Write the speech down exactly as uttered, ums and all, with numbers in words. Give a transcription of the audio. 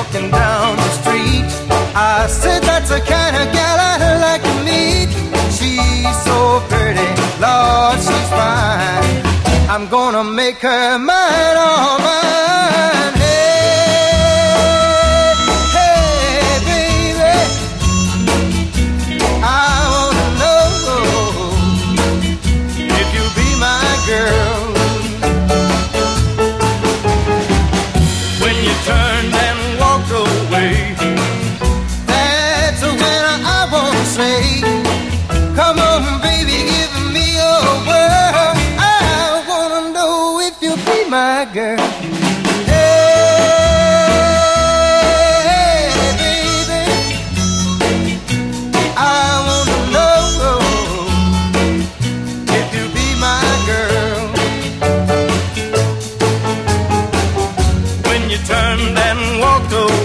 walking down the street. I said that's the kind of gal I like to meet. She's so pretty, Lord, she's fine. I'm gonna make her mine, all mine. Hey, hey, baby, I wanna know if you'll be my girl. When you turned and walked away, that's when I wanna say, come on, baby, give me your word. I wanna know if you'll be my girl. Hey, baby, I wanna know if you'll be my girl. When you turned and walked away,